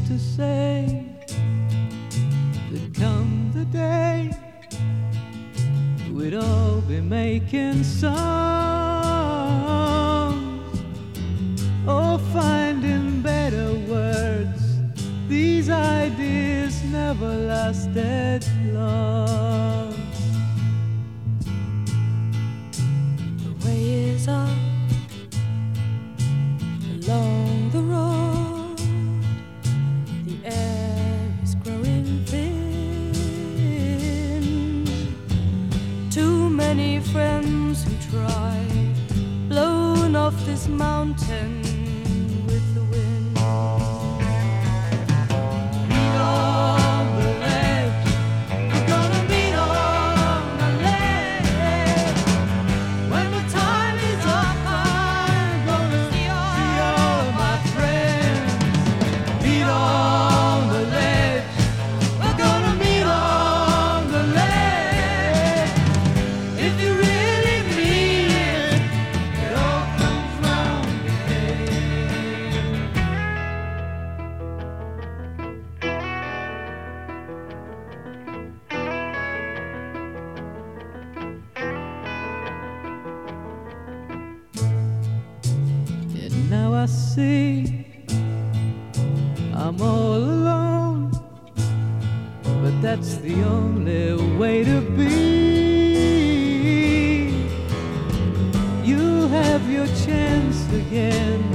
used to say that come the day we'd all be making songs, or finding better words. These ideas never lasted long. The way is up along the road, the air is growing thin. Too many friends who tried, blown off this mountain with the wind. Meet on the ledge, we're gonna meet on the ledge. When the time is up, I'm gonna see all my friends. Meet on the ledge, we're gonna meet on the ledge. If you really mean it, it all comes round again. And now I see I'm all alone, but that's the only way to be. You'll have your chance again